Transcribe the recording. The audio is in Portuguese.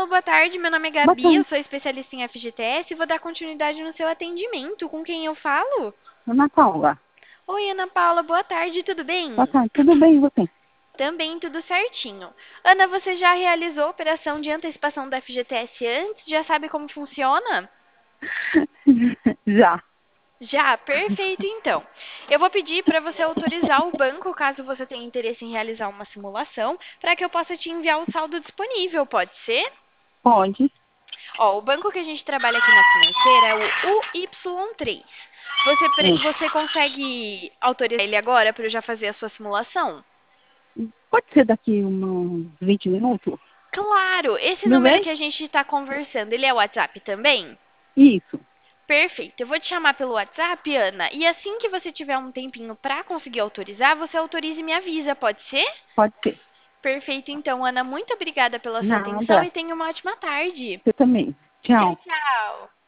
Alô, boa tarde. Meu nome é Boa Gabi, eu tarde, sou especialista em FGTS e vou dar continuidade no seu atendimento. Com quem eu falo? Ana Paula. Oi, Ana Paula, boa tarde, tudo Boa bem? tarde, tudo bem e você? Também tudo certinho. Ana, você já realizou a operação de antecipação da FGTS antes? Já sabe como funciona? Já. Já, perfeito então. Eu vou pedir para você autorizar o banco, caso você tenha interesse em realizar uma simulação, para que eu possa te enviar o saldo disponível, pode ser? Pode. Ó, o banco que a gente trabalha aqui na financeira é o UY3. É. Você consegue autorizar ele agora para eu já fazer a sua simulação? Pode ser daqui uns 20 minutos? Claro, esse Tudo número bem? que a gente está conversando, ele é o WhatsApp também? Isso. Perfeito. Eu vou te chamar pelo WhatsApp, Ana, e assim que você tiver um tempinho para conseguir autorizar, você autoriza e me avisa, pode ser? Pode ser. Perfeito, então, Ana, muito obrigada pela sua atenção Nada. e tenha uma ótima tarde. Você também. Tchau, Tchau. tchau.